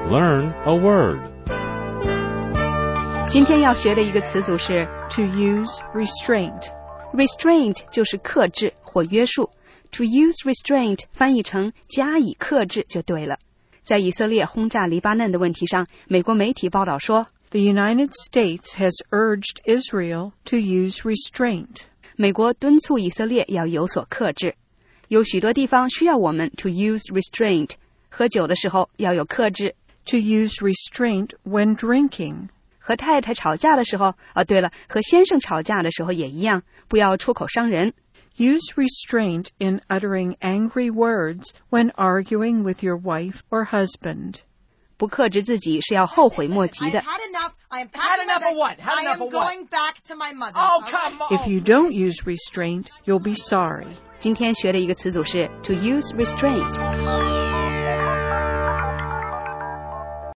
Learn a word. 今天要学的一个词组是 To use restraint. Restraint 就是克制或约束。To use restraint 翻译成加以克制就对了。在以色列轰炸黎巴嫩的问题上，美国媒体报道说 The United States has urged Israel to use restraint. 美国敦促以色列要有所克制。有许多地方需要我们 to use restraint。喝酒的时候要有克制。 To use restraint when drinking. 和太太吵架的时候，对了，和先生吵架的时候也一样，不要出口伤人。 Use restraint in uttering angry words when arguing with your wife or husband. 不克制自己是要后悔莫及的。 I've had enough of what? Had enough of what? I am going back to my mother. Oh, come on. If you don't use restraint, you'll be sorry. 今天学的一个词组是 to use restraint。